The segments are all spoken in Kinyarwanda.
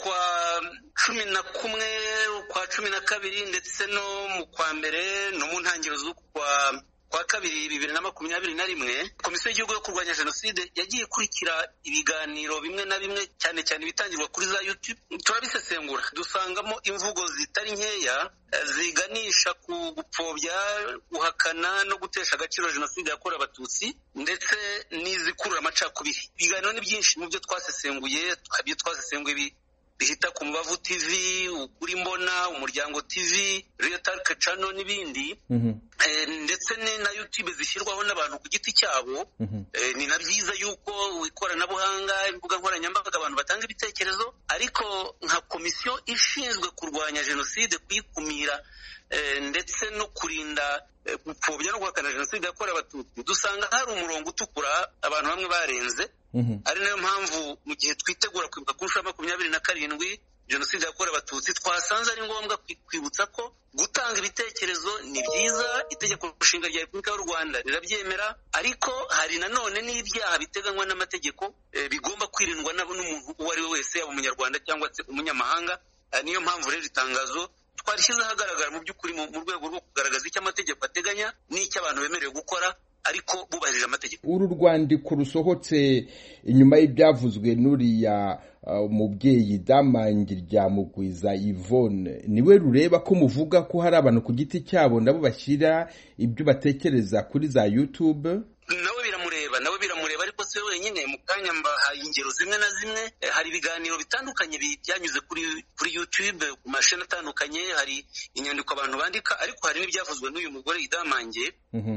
kwa 11 kwa 12 ndetse no mu kwa mbere no mu ntangiriro z'ukwa kwa kabiri 2021 Komisiyo y'Igihugu yo kurwanya Jenoside yagiye kurikira ibiganiro bimwe na bimwe cyane cyane bitangirwa kuri za YouTube. Turabisesengura dusangamo imvugo zitari nkeya ziganisha ku gupfobya, guhakana no gutesha agaciro Jenoside yakorewe Abatutsi ndetse n'izikurura amacakubiri. Ibiganiro ni byinshi mu byo twasesenguye, bihita ku Mubavu TV, Ukuri Mbona, Umuryango TV, Real Talk Channel n'ibindi. Ndetse na YouTube zishyirwaho n'abantu ku giti cyabo. Ni na byiza yuko ikoranabuhanga, imbuga nkoranyambaga abantu batanga ibitekerezo, ariko nka komisiyo ishinzwe kurwanya Jenoside, kuyikumira ndetse no kurinda gupfobya no guhakana Jenoside yakorewe Abatutsi, dusanga hari umurongo utukura abantu bamwe barenze. Ari nayo mpamvu mu gihe twitegura kwibuka ku nshuro 27 Jenoside yakorewe Abatutsi twasanze ari ngombwa kwibutsa ko gutanga ibitekerezo ni byiza, itegeko nshinga rya Repubulika y'u Rwanda rirabyemera, ariko hari nanone n'ibyaha biteganywa n'amategeko bigomba kwirindwa n'umuntu uwo ari we wese, yaba umunyarwanda cyangwa se umunyamahanga. Niyo mpamvu rero itangazo twarishyize ahagaragara mu by'ukuri mu rwego rwo kugaragaza icyo amategeko ateganya n'icyo abantu bemerewe gukora, ariko bubahirije amategeko. Uru rwandiko rusohotse inyuma y'ibyavuzwe n'uriya umubyeyi Damangi rya Mugwiza Yvonne, niwe rureba ko muvuga ko hari abantu ku giti cyabo nabo bashyira ibyo batekereza kuri za YouTube? Nawe biramureba ariko si wenyine. Mu kanya mbahaye ingero zimwe na zimwe. Hari ibiganiro bitandukanye byanyuze kuri YouTube ku mashini atandukanye, hari inyandiko abantu bandika, ariko hari n'ibyavuzwe n'uyu mugore Damangi.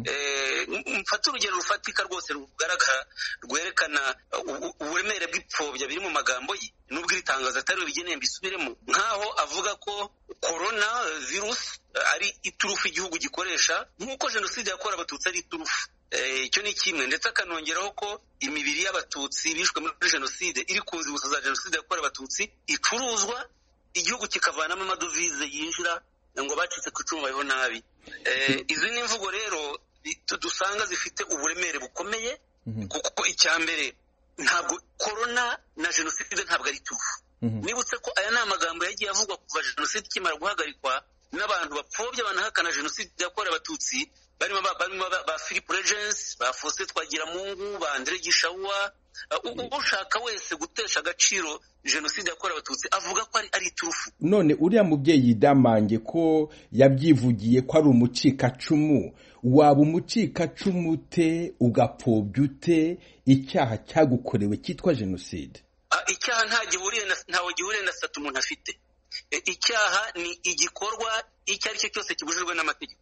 Mfata urugero rufatika rwose rugaragara rwerekana uburemere bw'ipfobya biri mu magambo ye, nubwo iri tangazo atari we bigeneye mbisubiremo, nkaho avuga ko corona virus ari iturufu igihugu gikoresha nk'uko Jenoside yakorewe Abatutsi ari iturufu. Icyo ni kimwe, ndetse akanongeraho ko imibiri y'Abatutsi bishwe muri Jenoside iri ku nzibutso za Jenoside yakorewe Abatutsi icuruzwa, igihugu kikavanamo amadovize yinjira ngo bacitse ku icumu bayeho nabi. Izi ni imvugo rero dusanga zifite uburemere bukomeye, kuko icya mbere ntabwo corona na Jenoside ntabwo ari turufu. Nibutse ko aya ni amagambo yagiye avugwa kuva Jenoside ikimara guhagarikwa n'abantu bapfobya banahakana Jenoside yakorewe Abatutsi, barimo ba Philip Regency, ba Faustin Twagiramungu, ba Andre Gishawa. Ushaka wese gutesha agaciro Jenoside yakorewe Abatutsi avuga ko ari turufu. None uriya mubyeyi Damangi ko yabyivugiye ko ari umucikacumu, waba umucikacumu ute ugapfobya ute icyaha cyagukorewe cyitwa Jenoside? Icyaha ntawe gihuriye na sata umuntu afite. Icyaha ni igikorwa icyo ari cyo cyose kibujijwe n'amategeko.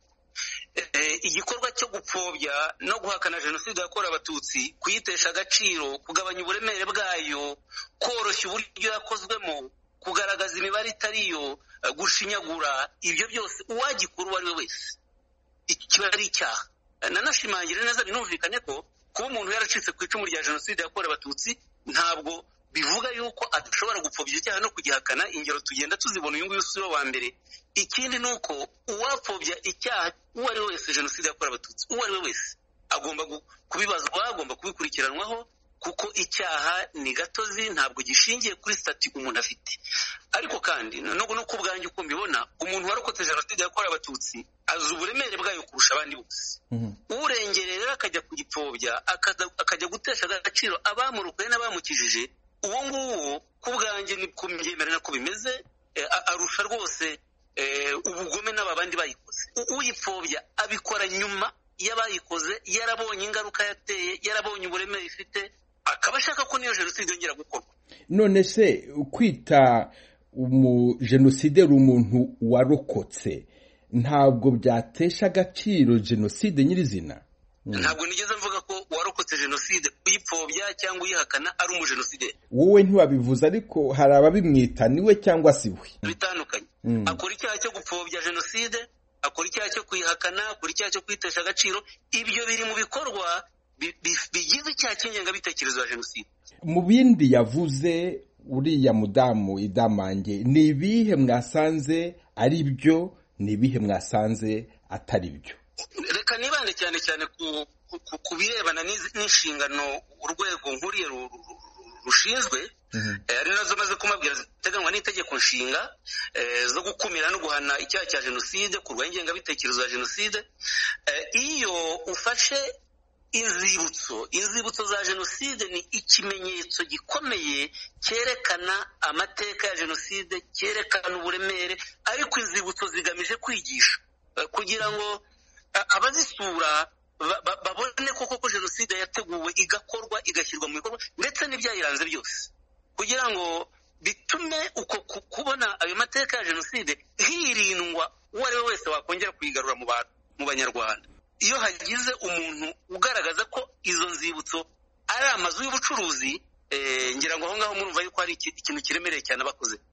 Igikorwa cyo gupfobya no guhakana Jenoside yakorewe Abatutsi, kuyitesha agaciro, kugabanya uburemere bwayo, koroshya uburyo yakozwemo, kugaragaza imibare itariyo, gushinyagura, ibyo byose uwagikora uwo ari we wese kiba ari icyaha. Nanashimangire neza binumvikane ko kuba umuntu yaracitse ku icumu rya Jenoside yakorewe Abatutsi ntabwo bivuga yuko adashobora gupfobya icyaha no kugihakana. Ingero tugenda tuzibona, uyu nguyu si we wa mbere. Ikindi ni uko uwapfobya icyaha uwo ari we wese Jenoside yakorewe Abatutsi, uwo ari we wese agomba kubibazwa, agomba kubikurikiranwaho, kuko icyaha ni gatozi, ntabwo gishingiye kuri stati umuntu afite. Ariko kandi no ku bwanjye uko mbibona, umuntu warokotse Jenoside yakorewe Abatutsi azi uburemere bwayo kurusha abandi bose. Urengerera akajya kugipfobya, akajya gutesha agaciro abamurokoye n'abamukijije, uwo nguwo ku bwanjye ni kumyemerera ko bimeze, arusha rwose ubugome n'abandi bayikoze. Uyipfobya abikora nyuma y'abayikoze, yarabonye ingaruka yateye, yarabonye uburemere ifite, akaba ashaka ko niyo Jenoside yongera gukorwa. None se kwita Jenoside umuntu warokotse ntabwo byatesha agaciro Jenoside nyirizina? Ntabwo nigeze mvuga ko warokotse Jenoside kuyipfobya cyangwa uyihakana ari umujenoside. Wowe ntiwabivuze, ariko hari ababimwita niwe cyangwa si we. Bitandukanye. Akora icyaha cyo gupfobya Jenoside, akora icyaha cyo kuyihakana, akora icyaha cyo kwitesha agaciro. Ibyo biri mu bikorwa bigize icyaha cy'ingengabitekerezo ya Jenoside. Mu bindi yavuze uriya mudamu Damangi, ni ibihe mwasanze ari byo, ni ibihe mwasanze atari byo? Reka nibande cyane ku birebana n'inshingano urwego nkuriye rushinzwe ari nazo maze kumabwira ziteganywa n'itegeko nshinga zo gukumira no guhana icyaha cya jenoside, kurwanya ingengabitekerezo ya jenoside. Iyo ufashe inzibutso za jenoside ni ikimenyetso gikomeye cyerekana amateka ya jenoside, cyerekana uburemere, ariko inzibutso zigamije kwigisha kugira ngo abazisura babone koko jenoside yateguwe, igakorwa, igashyirwa mu bikorwa, ndetse n'ibyayiranze byose, kugira ngo bitume uko kubona ayo mateka ya jenoside hirindwa uwo ari we wese wakongera kuyigarura mu banyarwanda. Iyo hagize umuntu ugaragaza ko izo nzibutso ari amazu y'ubucuruzi, ngira ngo aho ngaho murumva yuko hari ikintu kiremereye cyane abakoze.